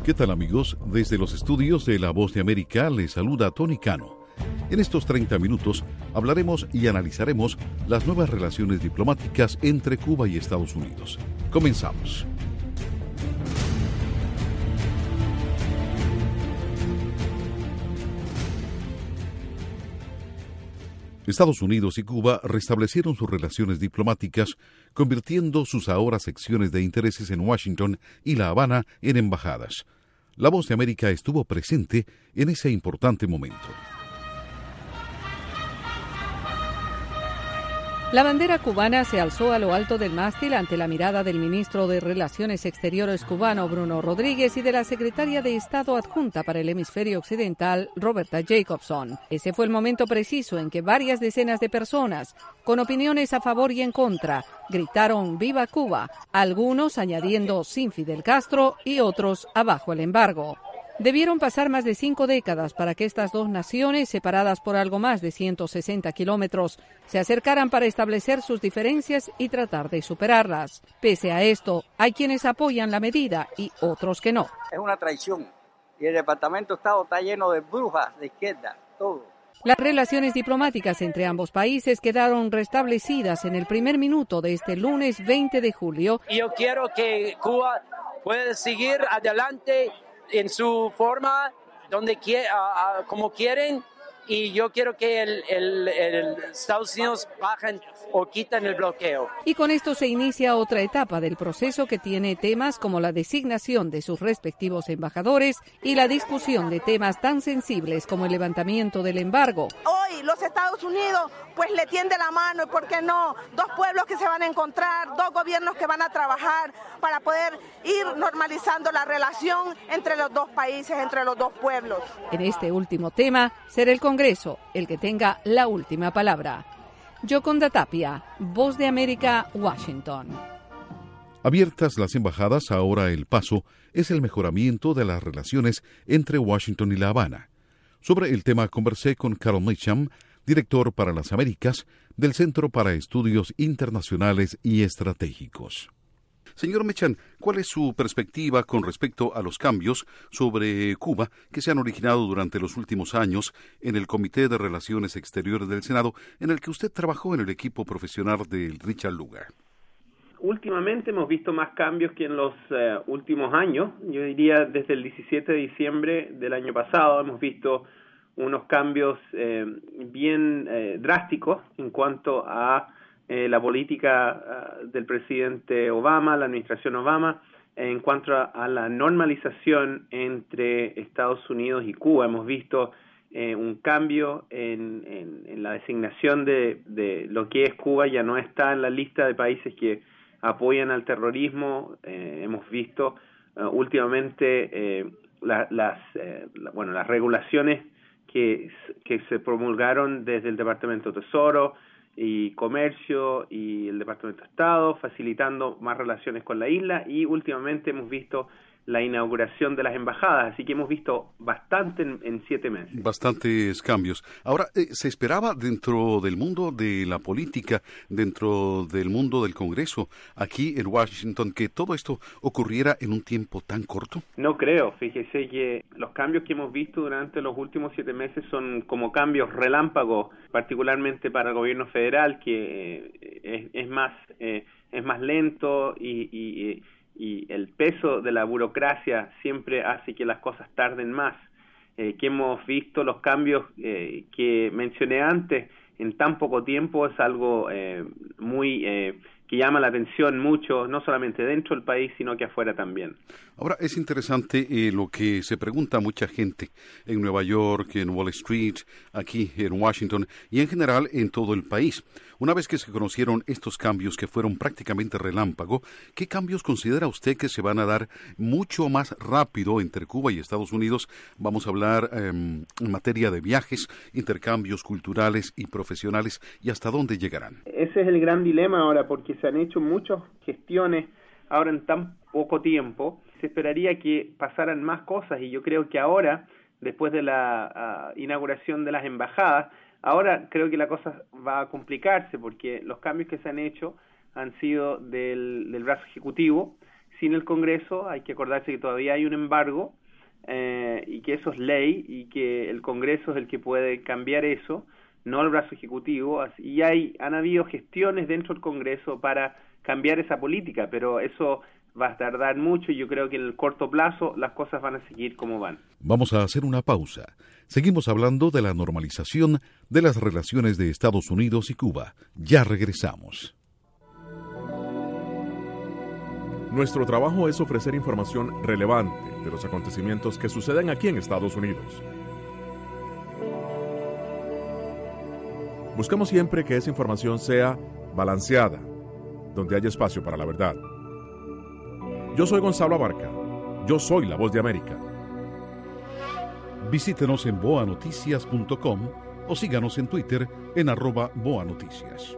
¿Qué tal, amigos? Desde los estudios de La Voz de América les saluda Tony Cano. En estos 30 minutos hablaremos y analizaremos las nuevas relaciones diplomáticas entre Cuba y Estados Unidos. Comenzamos. Estados Unidos y Cuba restablecieron sus relaciones diplomáticas, convirtiendo sus ahora secciones de intereses en Washington y La Habana en embajadas. La Voz de América estuvo presente en ese importante momento. La bandera cubana se alzó a lo alto del mástil ante la mirada del ministro de Relaciones Exteriores cubano, Bruno Rodríguez, y de la secretaria de Estado adjunta para el hemisferio occidental, Roberta Jacobson. Ese fue el momento preciso en que varias decenas de personas, con opiniones a favor y en contra, gritaron ¡Viva Cuba!, algunos añadiendo sin Fidel Castro y otros abajo el embargo. Debieron pasar más de 5 décadas para que estas dos naciones, separadas por algo más de 160 kilómetros, se acercaran para establecer sus diferencias y tratar de superarlas. Pese a esto, hay quienes apoyan la medida y otros que no. Es una traición y el Departamento de Estado está lleno de brujas de izquierda, todo. Las relaciones diplomáticas entre ambos países quedaron restablecidas en el primer minuto de este lunes 20 de julio. Yo quiero que Cuba pueda seguir adelante en su forma, como quieren, y yo quiero que el Estados Unidos bajen o quiten el bloqueo. Y con esto se inicia otra etapa del proceso que tiene temas como la designación de sus respectivos embajadores y la discusión de temas tan sensibles como el levantamiento del embargo. Hoy los Estados Unidos pues le tiende la mano, y por qué no, dos pueblos que se van a encontrar, dos gobiernos que van a trabajar para poder ir normalizando la relación entre los dos países, entre los dos pueblos. En este último tema será el Congreso el que tenga la última palabra. Yoconda Tapia, Voz de América, Washington. Abiertas las embajadas, ahora el paso es el mejoramiento de las relaciones entre Washington y La Habana. Sobre el tema conversé con Carol Meacham, director para las Américas del Centro para Estudios Internacionales y Estratégicos. Señor Meacham, ¿cuál es su perspectiva con respecto a los cambios sobre Cuba que se han originado durante los últimos años en el Comité de Relaciones Exteriores del Senado, en el que usted trabajó en el equipo profesional de Richard Lugar? Últimamente hemos visto más cambios que en los últimos años. Yo diría desde el 17 de diciembre del año pasado hemos visto unos cambios bien drásticos en cuanto a la política del presidente Obama, la administración Obama, en cuanto a la normalización entre Estados Unidos y Cuba. Hemos visto un cambio en la designación de lo que es Cuba, ya no está en la lista de países que apoyan al terrorismo. Hemos visto últimamente las regulaciones que se promulgaron desde el Departamento de Tesoro y Comercio y el Departamento de Estado, facilitando más relaciones con la isla, y últimamente hemos visto la inauguración de las embajadas, así que hemos visto bastante en 7 meses. Bastantes cambios. Ahora, ¿se esperaba dentro del mundo de la política, dentro del mundo del Congreso, aquí en Washington, que todo esto ocurriera en un tiempo tan corto? No creo. Fíjese que los cambios que hemos visto durante los últimos 7 meses son como cambios relámpagos, particularmente para el gobierno federal, que es más lento y el peso de la burocracia siempre hace que las cosas tarden más. Que hemos visto los cambios que mencioné antes en tan poco tiempo es algo que llama la atención mucho, no solamente dentro del país, sino que afuera también. Ahora, es interesante lo que se pregunta mucha gente en Nueva York, en Wall Street, aquí en Washington y en general en todo el país. Una vez que se conocieron estos cambios que fueron prácticamente relámpago, ¿qué cambios considera usted que se van a dar mucho más rápido entre Cuba y Estados Unidos? Vamos a hablar en materia de viajes, intercambios culturales y profesionales, y hasta dónde llegarán. Ese es el gran dilema ahora, porque se han hecho muchas gestiones ahora en tan poco tiempo. Se esperaría que pasaran más cosas, y yo creo que ahora, después de la inauguración de las embajadas, ahora creo que la cosa va a complicarse, porque los cambios que se han hecho han sido del brazo ejecutivo. sin el Congreso. Hay que acordarse que todavía hay un embargo y que eso es ley y que el Congreso es el que puede cambiar eso, no el brazo ejecutivo. Y han habido gestiones dentro del Congreso para cambiar esa política, pero eso va a tardar mucho y yo creo que en el corto plazo las cosas van a seguir como van. Vamos a hacer una pausa. Seguimos hablando de la normalización de las relaciones de Estados Unidos y Cuba. Ya regresamos. Nuestro trabajo es ofrecer información relevante de los acontecimientos que suceden aquí en Estados Unidos. Buscamos siempre que esa información sea balanceada, donde haya espacio para la verdad. Yo soy Gonzalo Abarca. Yo soy la Voz de América. Visítenos en boanoticias.com o síganos en Twitter en @boanoticias.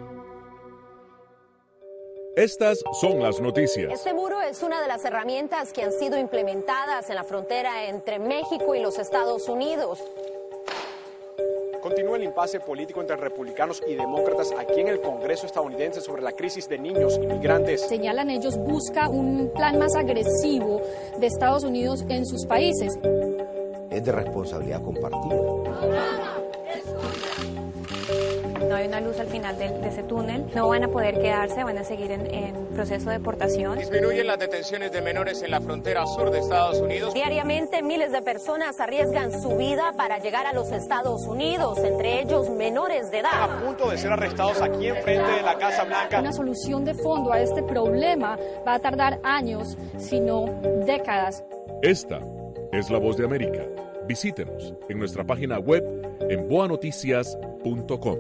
Estas son las noticias. Este muro es una de las herramientas que han sido implementadas en la frontera entre México y los Estados Unidos. Continúa el impasse político entre republicanos y demócratas aquí en el Congreso estadounidense sobre la crisis de niños inmigrantes. Señalan ellos, busca un plan más agresivo de Estados Unidos en sus países. Es de responsabilidad compartida. No hay una luz al final de ese túnel, no van a poder quedarse, van a seguir en proceso de deportación. Disminuyen las detenciones de menores en la frontera sur de Estados Unidos. Diariamente miles de personas arriesgan su vida para llegar a los Estados Unidos, entre ellos menores de edad. Están a punto de ser arrestados aquí enfrente de la Casa Blanca. Una solución de fondo a este problema va a tardar años, sino décadas. Esta es la Voz de América. Visítenos en nuestra página web en boanoticias.com.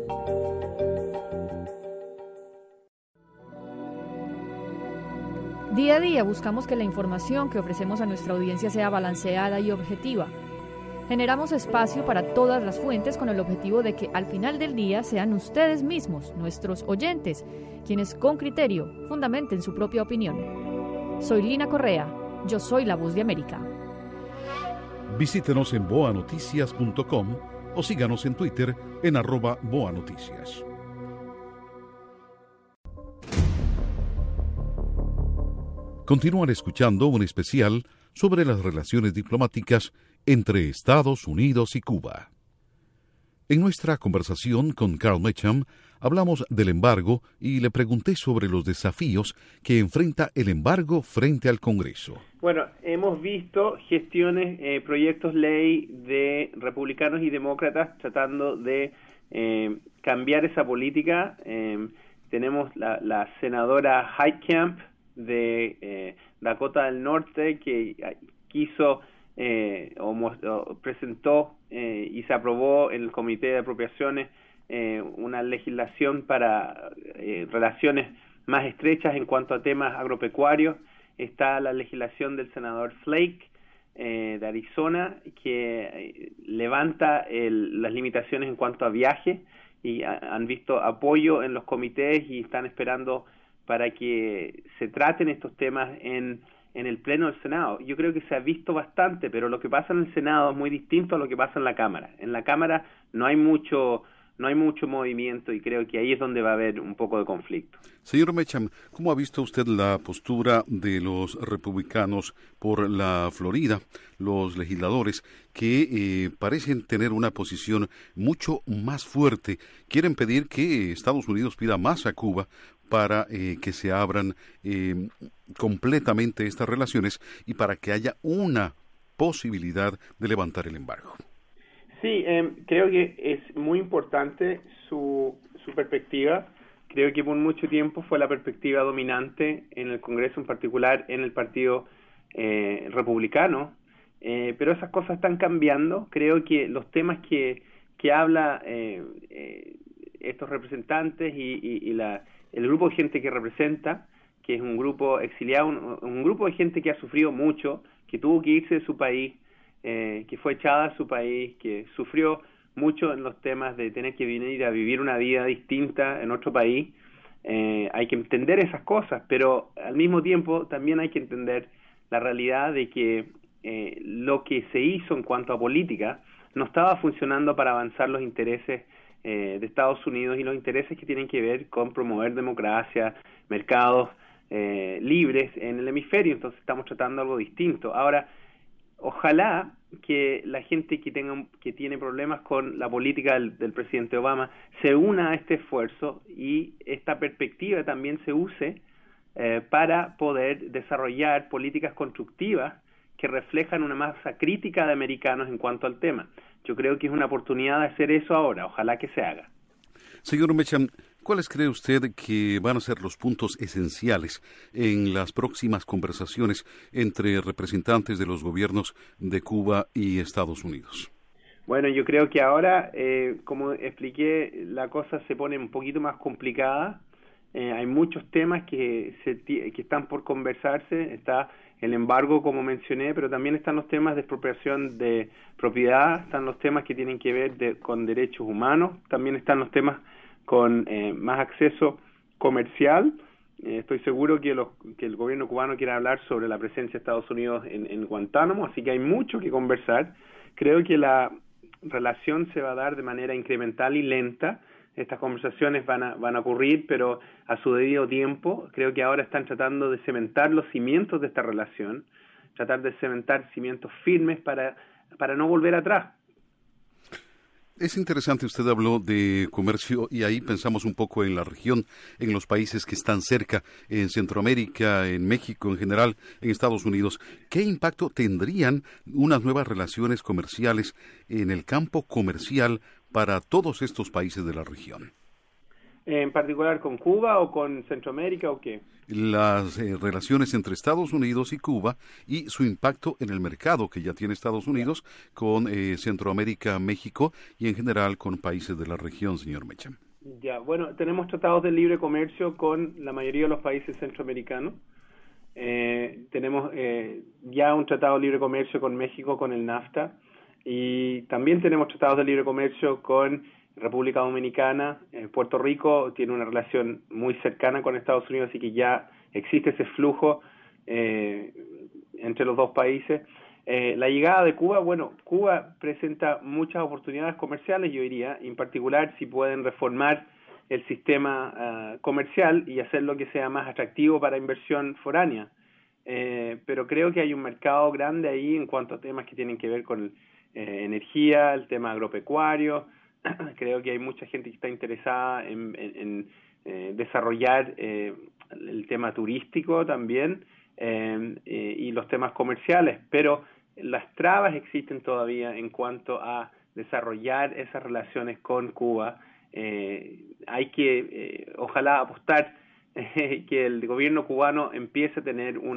Día a día buscamos que la información que ofrecemos a nuestra audiencia sea balanceada y objetiva. Generamos espacio para todas las fuentes con el objetivo de que al final del día sean ustedes mismos, nuestros oyentes, quienes con criterio fundamenten su propia opinión. Soy Lina Correa, yo soy la Voz de América. Visítenos en boanoticias.com o síganos en Twitter en @boanoticias. Continúan escuchando un especial sobre las relaciones diplomáticas entre Estados Unidos y Cuba. En nuestra conversación con Carl Meacham hablamos del embargo y le pregunté sobre los desafíos que enfrenta el embargo frente al Congreso. Bueno, hemos visto gestiones, proyectos ley de republicanos y demócratas tratando de cambiar esa política. Tenemos la senadora Heitkamp de Dakota del Norte que quiso presentó y se aprobó en el Comité de Apropiaciones una legislación para relaciones más estrechas en cuanto a temas agropecuarios. Está la legislación del senador Flake de Arizona que levanta las limitaciones en cuanto a viaje y han visto apoyo en los comités y están esperando para que se traten estos temas en el Pleno del Senado. Yo creo que se ha visto bastante, pero lo que pasa en el Senado es muy distinto a lo que pasa en la Cámara. En la Cámara no hay mucho movimiento y creo que ahí es donde va a haber un poco de conflicto. Señor Meacham, ¿cómo ha visto usted la postura de los republicanos por la Florida, los legisladores que parecen tener una posición mucho más fuerte? Quieren pedir que Estados Unidos pida más a Cuba para que se abran completamente estas relaciones y para que haya una posibilidad de levantar el embargo. Sí, creo que es muy importante su perspectiva. Creo que por mucho tiempo fue la perspectiva dominante en el Congreso, en particular en el Partido Republicano, pero esas cosas están cambiando. Creo que los temas que habla estos representantes y el grupo de gente que representa, que es un grupo exiliado, un grupo de gente que ha sufrido mucho, que tuvo que irse de su país, que fue echada de su país, que sufrió mucho en los temas de tener que venir a vivir una vida distinta en otro país. Hay que entender esas cosas, pero al mismo tiempo también hay que entender la realidad de que lo que se hizo en cuanto a política no estaba funcionando para avanzar los intereses de Estados Unidos y los intereses que tienen que ver con promover democracia, mercados libres en el hemisferio, entonces estamos tratando algo distinto. Ahora, ojalá que la gente que tiene problemas con la política del presidente Obama se una a este esfuerzo y esta perspectiva también se use para poder desarrollar políticas constructivas que reflejan una masa crítica de americanos en cuanto al tema. Yo creo que es una oportunidad de hacer eso ahora, ojalá que se haga. Señor Mecham, ¿cuáles cree usted que van a ser los puntos esenciales en las próximas conversaciones entre representantes de los gobiernos de Cuba y Estados Unidos? Bueno, yo creo que ahora, como expliqué, la cosa se pone un poquito más complicada. Hay muchos temas que están por conversarse. Está el embargo, como mencioné, pero también están los temas de expropiación de propiedad, están los temas que tienen que ver con derechos humanos, también están los temas con más acceso comercial. Estoy seguro que el gobierno cubano quiere hablar sobre la presencia de Estados Unidos en Guantánamo, así que hay mucho que conversar. Creo que la relación se va a dar de manera incremental y lenta. Estas conversaciones van a ocurrir, pero a su debido tiempo. Creo que ahora están tratando de cementar los cimientos de esta relación, tratar de cementar cimientos firmes para no volver atrás. Es interesante, usted habló de comercio y ahí pensamos un poco en la región, en los países que están cerca, en Centroamérica, en México en general, en Estados Unidos. ¿Qué impacto tendrían unas nuevas relaciones comerciales en el campo comercial para todos estos países de la región? ¿En particular con Cuba o con Centroamérica o qué? Las relaciones entre Estados Unidos y Cuba y su impacto en el mercado que ya tiene Estados Unidos con Centroamérica, México y en general con países de la región, señor Mecham. Ya, bueno, tenemos tratados de libre comercio con la mayoría de los países centroamericanos. Tenemos ya un tratado de libre comercio con México, con el NAFTA, y también tenemos tratados de libre comercio con República Dominicana. Puerto Rico tiene una relación muy cercana con Estados Unidos, así que ya existe ese flujo entre los dos países. La llegada de Cuba, bueno, Cuba presenta muchas oportunidades comerciales, yo diría, en particular si pueden reformar el sistema comercial y hacerlo que sea más atractivo para inversión foránea. Pero creo que hay un mercado grande ahí en cuanto a temas que tienen que ver con energía, el tema agropecuario. Creo que hay mucha gente que está interesada en desarrollar el tema turístico también y los temas comerciales, pero las trabas existen todavía en cuanto a desarrollar esas relaciones con Cuba. Hay que, ojalá, apostar que el gobierno cubano empiece a tener un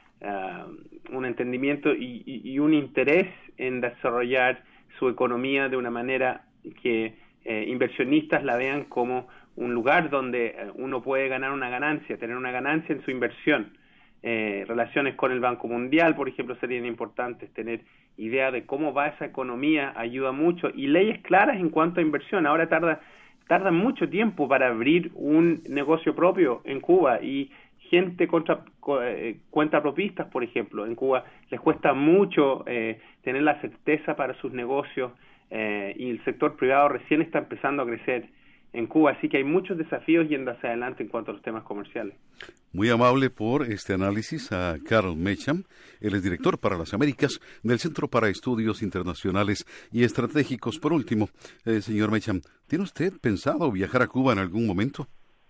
entendimiento y un interés en desarrollar su economía de una manera que inversionistas la vean como un lugar donde uno puede ganar una ganancia, tener una ganancia en su inversión. Relaciones con el Banco Mundial, por ejemplo, serían importantes. Tener idea de cómo va esa economía ayuda mucho, y leyes claras en cuanto a inversión. Ahora tarda mucho tiempo para abrir un negocio propio en Cuba, y gente cuentapropistas, por ejemplo, en Cuba les cuesta mucho tener la certeza para sus negocios, y el sector privado recién está empezando a crecer en Cuba, así que hay muchos desafíos yendo hacia adelante en cuanto a los temas comerciales. Muy amable por este análisis a Carl Mecham. Él es director para las Américas del Centro para Estudios Internacionales y Estratégicos. Por último, señor Mecham, ¿tiene usted pensado viajar a Cuba en algún momento?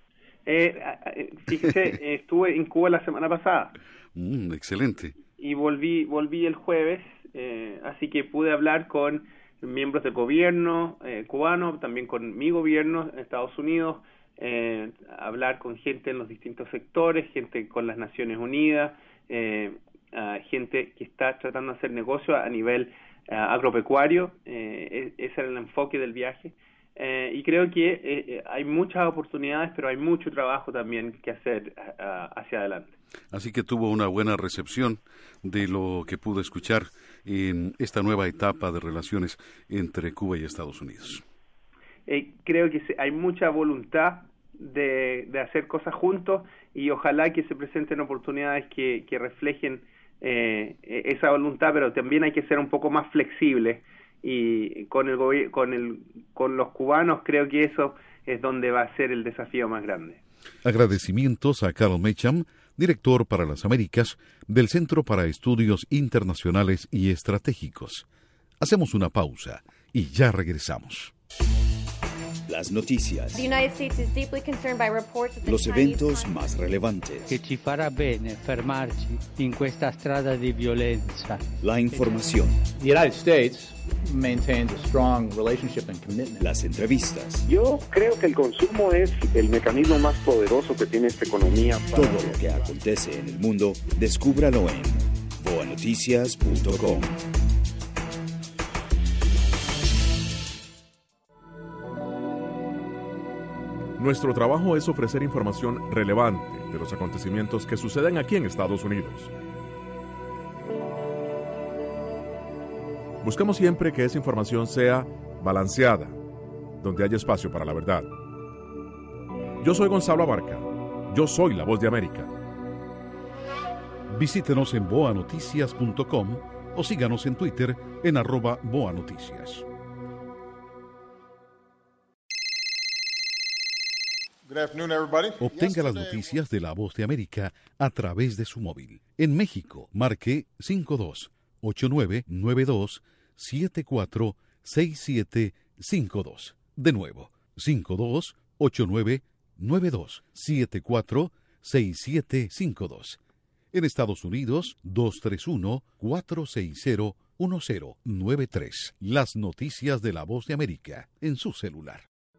Fíjese, estuve en Cuba la semana pasada. Excelente. Y volví el jueves, así que pude hablar con miembros del gobierno cubano, también con mi gobierno en Estados Unidos, hablar con gente en los distintos sectores, gente con las Naciones Unidas, gente que está tratando de hacer negocio a nivel agropecuario. Ese era el enfoque del viaje. Y creo que hay muchas oportunidades, pero hay mucho trabajo también que hacer hacia adelante. Así que tuvo una buena recepción de lo que pudo escuchar en esta nueva etapa de relaciones entre Cuba y Estados Unidos. Creo que hay mucha voluntad de hacer cosas juntos, y ojalá que se presenten oportunidades que reflejen esa voluntad, pero también hay que ser un poco más flexibles. Y con los cubanos creo que eso es donde va a ser el desafío más grande. Agradecimientos a Carl Mecham, director para las Américas del Centro para Estudios Internacionales y Estratégicos. Hacemos una pausa y ya regresamos. Las noticias. Los eventos más relevantes. Che ci farà bene fermarci in questa strada di violenza. La información. The United States maintains a strong relationship and commitment. Las entrevistas. Yo creo que el consumo es el mecanismo más poderoso que tiene esta economía. Todo lo que acontece en el mundo, descúbralo en boanoticias.com. Nuestro trabajo es ofrecer información relevante de los acontecimientos que suceden aquí en Estados Unidos. Buscamos siempre que esa información sea balanceada, donde haya espacio para la verdad. Yo soy Gonzalo Abarca. Yo soy la Voz de América. Visítenos en boanoticias.com o síganos en Twitter en @boanoticias. Obtenga las noticias de La Voz de América a través de su móvil. En México, marque 5289-9274-6752. De nuevo, 5289-9274-6752. En Estados Unidos, 231-460-1093. Las noticias de La Voz de América en su celular.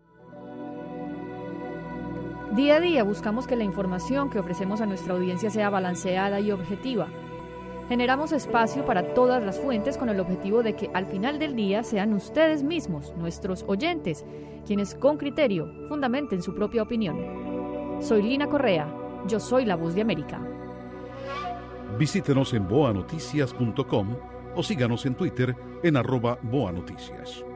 Día a día buscamos que la información que ofrecemos a nuestra audiencia sea balanceada y objetiva. Generamos espacio para todas las fuentes con el objetivo de que al final del día sean ustedes mismos, nuestros oyentes, quienes con criterio fundamenten su propia opinión. Soy Lina Correa, yo soy la Voz de América. Visítenos en boanoticias.com o síganos en Twitter en @boanoticias.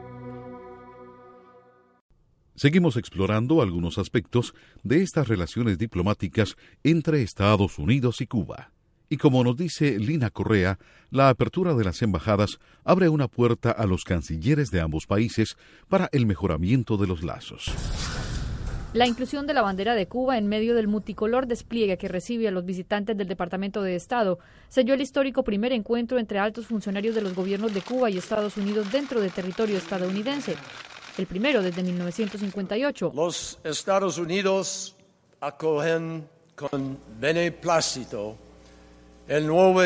Seguimos explorando algunos aspectos de estas relaciones diplomáticas entre Estados Unidos y Cuba. Y como nos dice Lina Correa, la apertura de las embajadas abre una puerta a los cancilleres de ambos países para el mejoramiento de los lazos. La inclusión de la bandera de Cuba en medio del multicolor despliegue que recibe a los visitantes del Departamento de Estado selló el histórico primer encuentro entre altos funcionarios de los gobiernos de Cuba y Estados Unidos dentro de territorio estadounidense. El primero desde 1958. Los Estados Unidos acogen con beneplácito el nuevo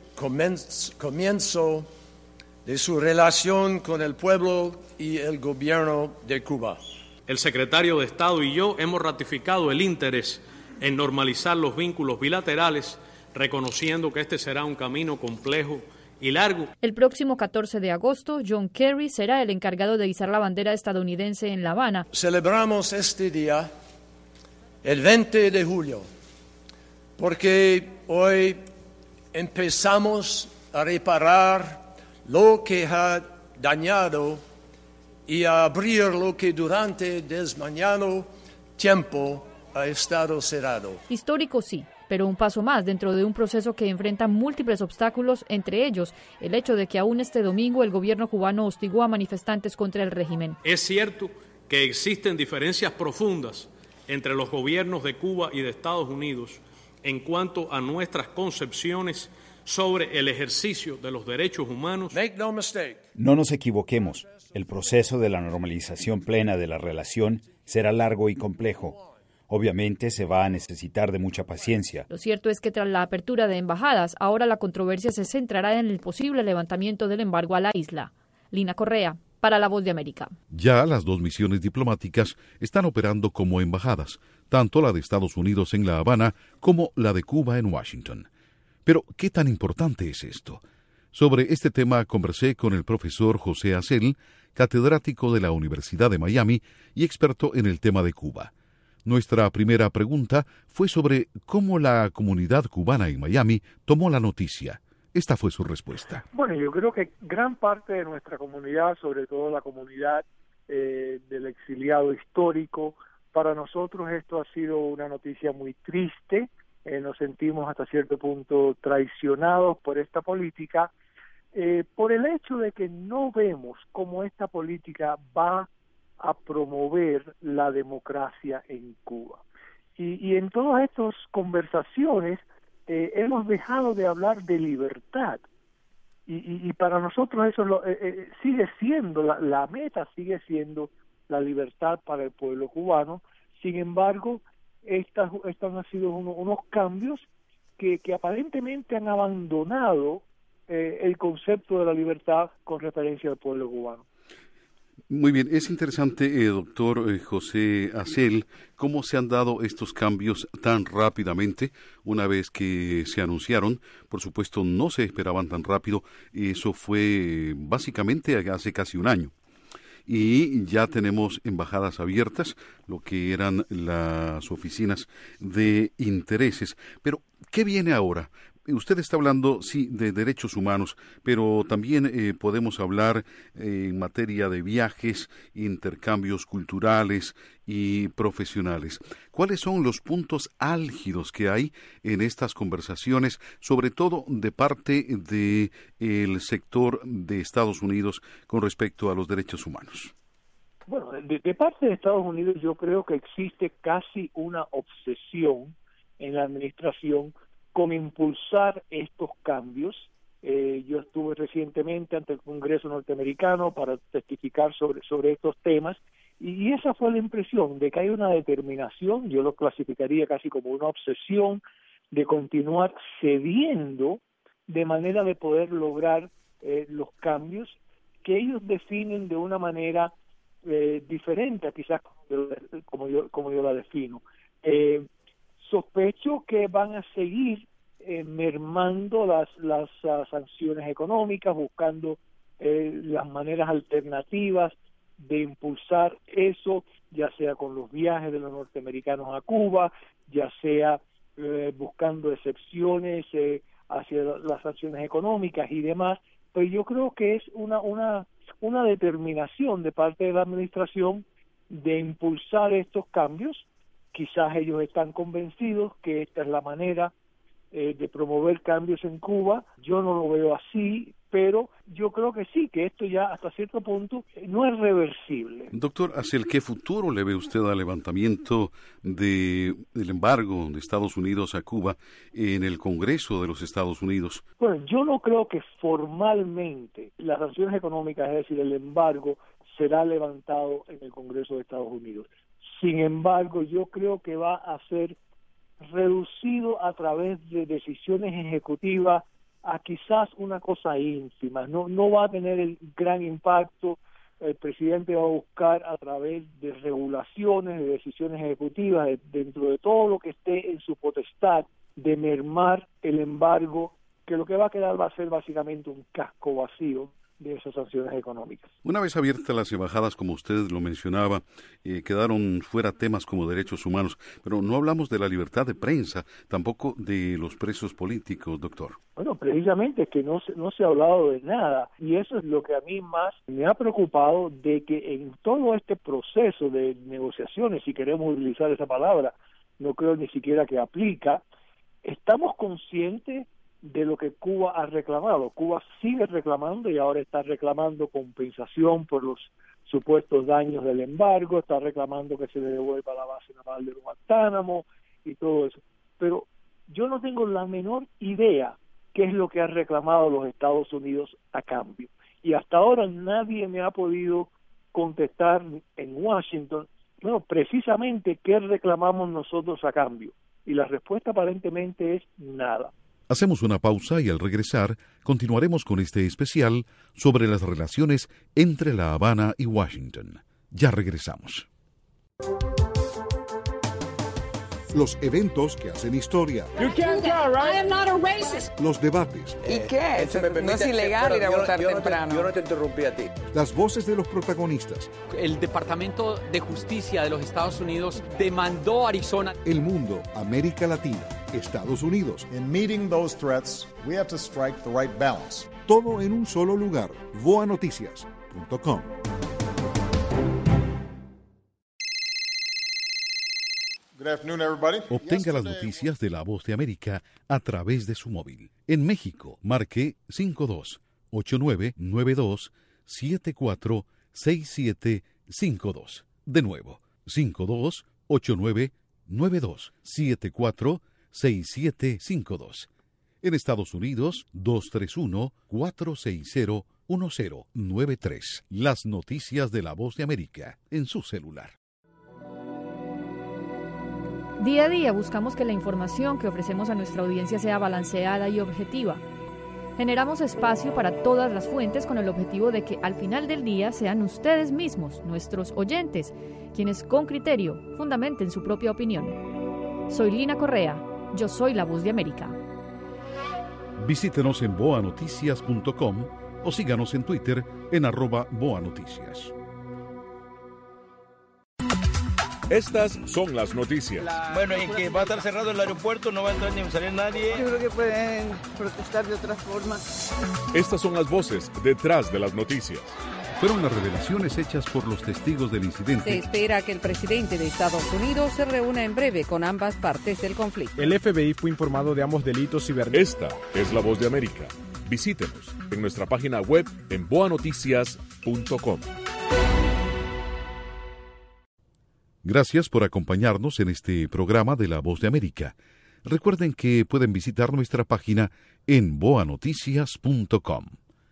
comienzo de su relación con el pueblo y el gobierno de Cuba. El secretario de Estado y yo hemos ratificado el interés en normalizar los vínculos bilaterales, reconociendo que este será un camino complejo y largo. El próximo 14 de agosto, John Kerry será el encargado de izar la bandera estadounidense en La Habana. Celebramos este día, el 20 de julio, porque hoy empezamos a reparar lo que ha dañado y a abrir lo que durante desmañado tiempo ha estado cerrado. Histórico sí, pero un paso más dentro de un proceso que enfrenta múltiples obstáculos, entre ellos el hecho de que aún este domingo el gobierno cubano hostigó a manifestantes contra el régimen. Es cierto que existen diferencias profundas entre los gobiernos de Cuba y de Estados Unidos en cuanto a nuestras concepciones sobre el ejercicio de los derechos humanos. No nos equivoquemos, el proceso de la normalización plena de la relación será largo y complejo. Obviamente se va a necesitar de mucha paciencia. Lo cierto es que tras la apertura de embajadas, ahora la controversia se centrará en el posible levantamiento del embargo a la isla. Lina Correa, para La Voz de América. Ya las dos misiones diplomáticas están operando como embajadas, tanto la de Estados Unidos en La Habana como la de Cuba en Washington. Pero, ¿qué tan importante es esto? Sobre este tema conversé con el profesor José Acel, catedrático de la Universidad de Miami y experto en el tema de Cuba. Nuestra primera pregunta fue sobre cómo la comunidad cubana en Miami tomó la noticia. Esta fue su respuesta. Bueno, yo creo que gran parte de nuestra comunidad, sobre todo la comunidad del exiliado histórico, para nosotros esto ha sido una noticia muy triste. Nos sentimos hasta cierto punto traicionados por esta política, por el hecho de que no vemos cómo esta política va a promover la democracia en Cuba. Y en todas estas conversaciones hemos dejado de hablar de libertad. Y para nosotros eso sigue siendo, la meta sigue siendo la libertad para el pueblo cubano. Sin embargo, estos han sido unos cambios que aparentemente han abandonado el concepto de la libertad con referencia al pueblo cubano. Muy bien, es interesante, doctor José Acel, cómo se han dado estos cambios tan rápidamente una vez que se anunciaron. Por supuesto, no se esperaban tan rápido, eso fue básicamente hace casi un año. Y ya tenemos embajadas abiertas, lo que eran las oficinas de intereses. Pero, ¿qué viene ahora? Usted está hablando, sí, de derechos humanos, pero también podemos hablar en materia de viajes, intercambios culturales y profesionales. ¿Cuáles son los puntos álgidos que hay en estas conversaciones, sobre todo de parte del sector de Estados Unidos con respecto a los derechos humanos? Bueno, de parte de Estados Unidos yo creo que existe casi una obsesión en la administración con impulsar estos cambios. Yo estuve recientemente ante el Congreso norteamericano para testificar sobre estos temas y esa fue la impresión de que hay una determinación, yo lo clasificaría casi como una obsesión, de continuar cediendo de manera de poder lograr los cambios que ellos definen de una manera diferente, quizás como yo la defino. Sospecho que van a seguir mermando las sanciones económicas, buscando las maneras alternativas de impulsar eso, ya sea con los viajes de los norteamericanos a Cuba, ya sea buscando excepciones hacia las sanciones económicas y demás. Pero yo creo que es una determinación de parte de la administración de impulsar estos cambios. Quizás ellos están convencidos que esta es la manera de promover cambios en Cuba. Yo no lo veo así, pero yo creo que sí, que esto ya hasta cierto punto no es reversible. Doctor Acel, ¿qué futuro le ve usted al levantamiento del embargo de Estados Unidos a Cuba en el Congreso de los Estados Unidos? Bueno, yo no creo que formalmente las sanciones económicas, es decir, el embargo, será levantado en el Congreso de Estados Unidos. Sin embargo, yo creo que va a ser reducido a través de decisiones ejecutivas a quizás una cosa ínfima. No va a tener el gran impacto. El presidente va a buscar a través de regulaciones, de decisiones ejecutivas, dentro de todo lo que esté en su potestad, de mermar el embargo, que lo que va a quedar va a ser básicamente un casco vacío de esas sanciones económicas. Una vez abiertas las embajadas, como usted lo mencionaba, quedaron fuera temas como derechos humanos, pero no hablamos de la libertad de prensa, tampoco de los presos políticos, doctor. Bueno, precisamente es que no se ha hablado de nada, y eso es lo que a mí más me ha preocupado, de que en todo este proceso de negociaciones, si queremos utilizar esa palabra, no creo ni siquiera que aplica, estamos conscientes de lo que Cuba ha reclamado. Cuba sigue reclamando y ahora está reclamando compensación por los supuestos daños del embargo, está reclamando que se le devuelva la base naval de Guantánamo y todo eso. Pero yo no tengo la menor idea qué es lo que han reclamado los Estados Unidos a cambio. Y hasta ahora nadie me ha podido contestar en Washington, bueno, precisamente qué reclamamos nosotros a cambio. Y la respuesta aparentemente es nada. Hacemos una pausa y al regresar continuaremos con este especial sobre las relaciones entre La Habana y Washington. Ya regresamos. Los eventos que hacen historia. Los debates. ¿Y qué? No es ilegal ir a votar temprano. Yo no te interrumpí a ti. Las voces de los protagonistas. El Departamento de Justicia de los Estados Unidos demandó a Arizona. El mundo, América Latina, Estados Unidos. In meeting those threats, we have to strike the right balance. Todo en un solo lugar. voanoticias.com. Obtenga las noticias de La Voz de América a través de su móvil. En México, marque 52-8992-746752. De nuevo, 52-8992-746752. 231-9274-6752. En Estados Unidos, 231-460-1093. Las noticias de La Voz de América en su celular. Día a día buscamos que la información que ofrecemos a nuestra audiencia sea balanceada y objetiva. Generamos espacio para todas las fuentes con el objetivo de que al final del día sean ustedes mismos, nuestros oyentes, quienes con criterio fundamenten su propia opinión. Soy Lina Correa, yo soy La Voz de América. Visítenos en boanoticias.com o síganos en Twitter en @boanoticias. Estas son las noticias. Bueno, en que va a estar cerrado el aeropuerto, no va a entrar ni salir nadie. Yo creo que pueden protestar de otra forma. Estas son las voces detrás de las noticias. Fueron las revelaciones hechas por los testigos del incidente. Se espera que el presidente de Estados Unidos se reúna en breve con ambas partes del conflicto. El FBI fue informado de ambos delitos cibernéticos. Esta es La Voz de América. Visítenos en nuestra página web en boanoticias.com. Gracias por acompañarnos en este programa de La Voz de América. Recuerden que pueden visitar nuestra página en boanoticias.com.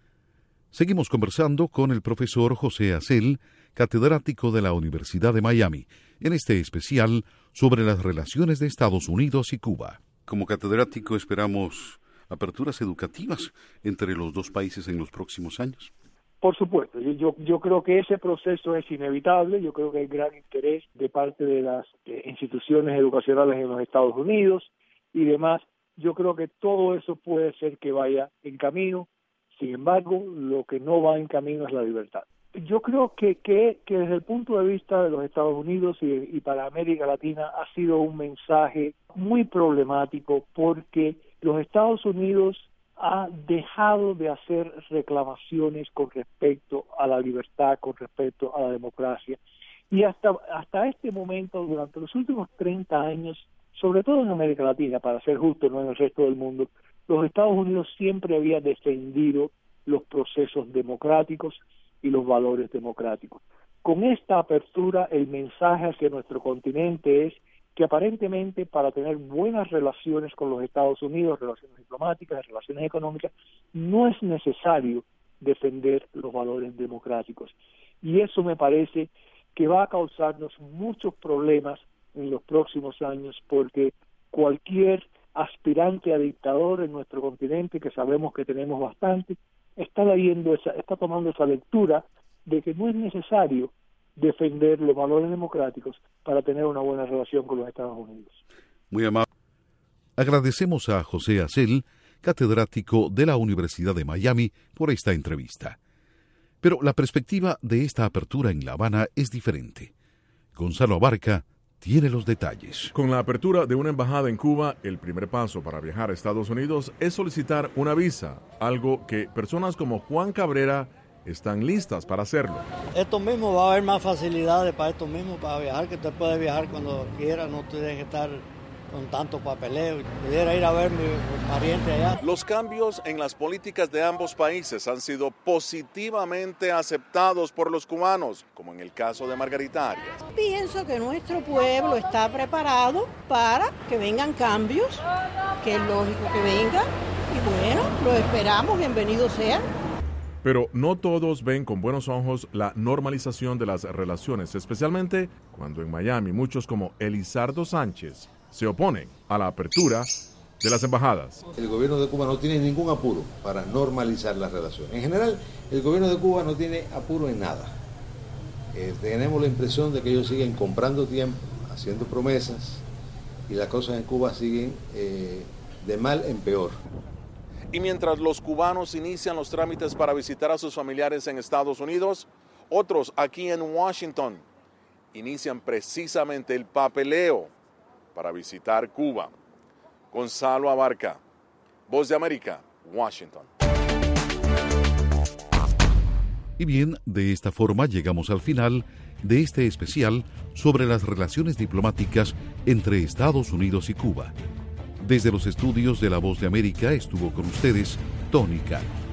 Seguimos conversando con el profesor José Acel, catedrático de la Universidad de Miami, en este especial sobre las relaciones de Estados Unidos y Cuba. Como catedrático esperamos aperturas educativas entre los dos países en los próximos años. Por supuesto, yo creo que ese proceso es inevitable. Yo creo que hay gran interés de parte de las instituciones educacionales en los Estados Unidos y demás. Yo creo que todo eso puede ser que vaya en camino. Sin embargo, lo que no va en camino es la libertad. Yo creo que desde el punto de vista de los Estados Unidos y para América Latina ha sido un mensaje muy problemático porque los Estados Unidos ha dejado de hacer reclamaciones con respecto a la libertad, con respecto a la democracia. Y hasta este momento, durante los últimos 30 años, sobre todo en América Latina, para ser justo, no en el resto del mundo, los Estados Unidos siempre habían defendido los procesos democráticos y los valores democráticos. Con esta apertura, el mensaje hacia nuestro continente es que aparentemente para tener buenas relaciones con los Estados Unidos, relaciones diplomáticas, relaciones económicas, no es necesario defender los valores democráticos. Y eso me parece que va a causarnos muchos problemas en los próximos años, porque cualquier aspirante a dictador en nuestro continente, que sabemos que tenemos bastante, está tomando esa lectura de que no es necesario defender los valores democráticos para tener una buena relación con los Estados Unidos. Muy amable. Agradecemos a José Acel, catedrático de la Universidad de Miami, por esta entrevista. Pero la perspectiva de esta apertura en La Habana es diferente. Gonzalo Abarca tiene los detalles. Con la apertura de una embajada en Cuba, el primer paso para viajar a Estados Unidos es solicitar una visa, algo que personas como Juan Cabrera están listas para hacerlo. Esto mismo va a haber más facilidades para esto mismo, para viajar, que usted puede viajar cuando quiera, no tiene que estar con tanto papeleo. Pudiera ir a ver mi pariente allá. Los cambios en las políticas de ambos países han sido positivamente aceptados por los cubanos, como en el caso de Margarita Arias. Pienso que nuestro pueblo está preparado para que vengan cambios, que es lógico que vengan, y bueno, lo esperamos, bienvenidos sean. Pero no todos ven con buenos ojos la normalización de las relaciones, especialmente cuando en Miami muchos como Elizardo Sánchez se oponen a la apertura de las embajadas. El gobierno de Cuba no tiene ningún apuro para normalizar las relaciones. En general, el gobierno de Cuba no tiene apuro en nada. Tenemos la impresión de que ellos siguen comprando tiempo, haciendo promesas, y las cosas en Cuba siguen de mal en peor. Y mientras los cubanos inician los trámites para visitar a sus familiares en Estados Unidos, otros aquí en Washington inician precisamente el papeleo para visitar Cuba. Gonzalo Abarca, Voz de América, Washington. Y bien, de esta forma llegamos al final de este especial sobre las relaciones diplomáticas entre Estados Unidos y Cuba. Desde los estudios de La Voz de América estuvo con ustedes Tony Cano.